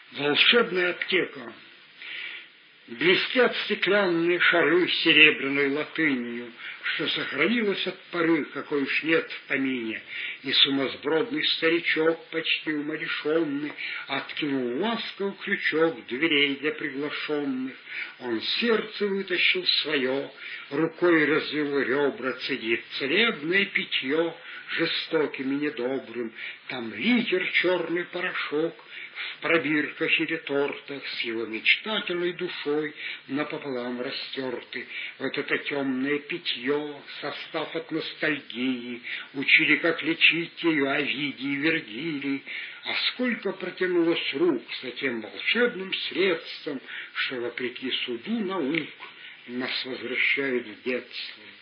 Волшебная аптека. Блестят стеклянные шары серебряной латынью, что сохранилось от поры, какой уж нет в помине, и сумасбродный старичок, почти умалишенный, откинул ласковый крючок дверей для приглашенных. Он сердце вытащил свое, рукой развел ребра, цедит целебное питье жестоким и недобрым. Там литер черный порошок в пробирках и ретортах с его мечтательной душой напополам растерты. Вот это темное питье, состав от ностальгии, учили, как лечить ее Овидий и Вергилий. А сколько протянулось рук за тем волшебным средством, что, вопреки суду наук, нас возвращают в детство.